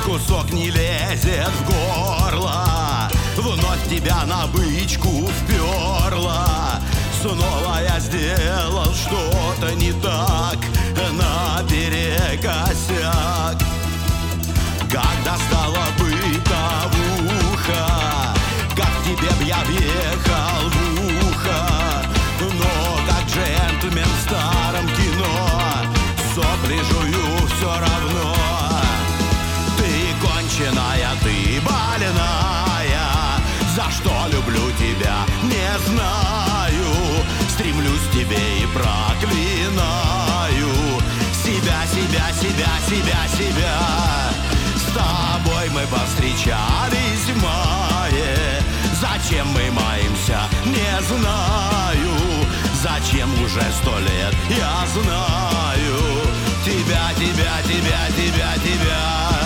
кусок не лезет в горло, вновь тебя на бычку вперла. Снова я сделал что-то не так, наперекосяк. Когда стала бытовуха, как тебе б я въехал в ухо. Но как джентльмен в старом кино сопли жую все равно. Ты конченая, ты больная, за что люблю тебя, не знаю. Стремлюсь к тебе и проклинаю себя, себя, себя, себя, себя. С тобой мы повстречались в мае. Зачем мы маемся, не знаю. Зачем уже 100 лет, я знаю. Тебя, тебя, тебя, тебя, тебя.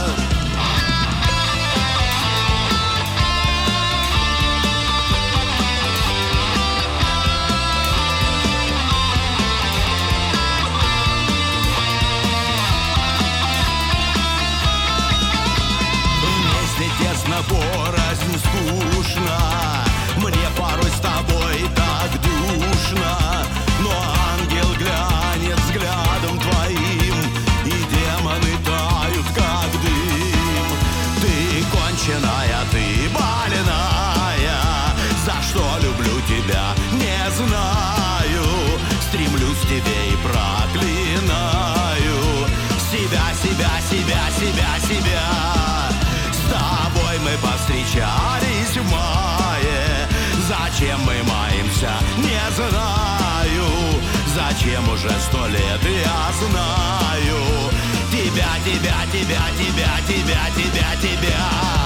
Порознь скучно, мне порой с тобой так душно. Но ангел глянет взглядом твоим, и демоны тают, как дым. Ты конченая, ты больная, за что люблю тебя, не знаю. Стремлюсь к тебе и проклинаю себя, себя, себя, себя, себя. Мы повстречались в мае. Зачем мы маемся, не знаю. Зачем уже 100 лет, я знаю. Тебя, тебя, тебя, тебя, тебя, тебя, тебя.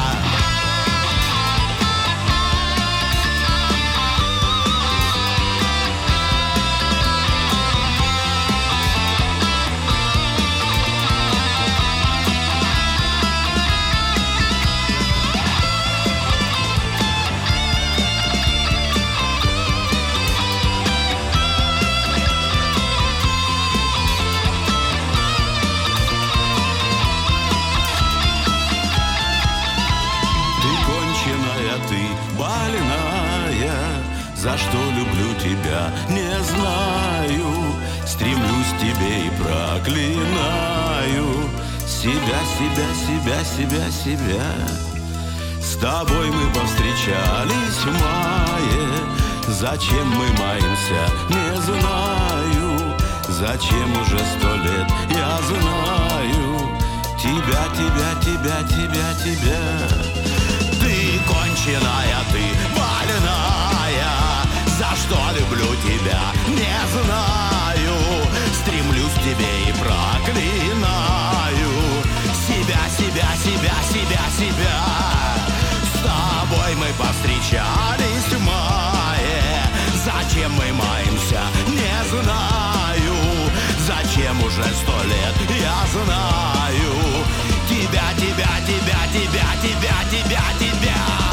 За что люблю тебя, не знаю. Стремлюсь к тебе и проклинаю себя, себя, себя, себя, себя. С тобой мы повстречались в мае. Зачем мы маемся, не знаю. Зачем уже 100 лет, я знаю. Тебя, тебя, тебя, тебя, тебя. Ты конченая, ты больная. За что люблю тебя, не знаю. Стремлюсь к тебе и проклинаю себя, себя, себя, себя, себя. С тобой мы повстречались в мае. Зачем мы маемся, не знаю. Зачем уже 100 лет, я знаю. Тебя, тебя, тебя, тебя, тебя, тебя, тебя.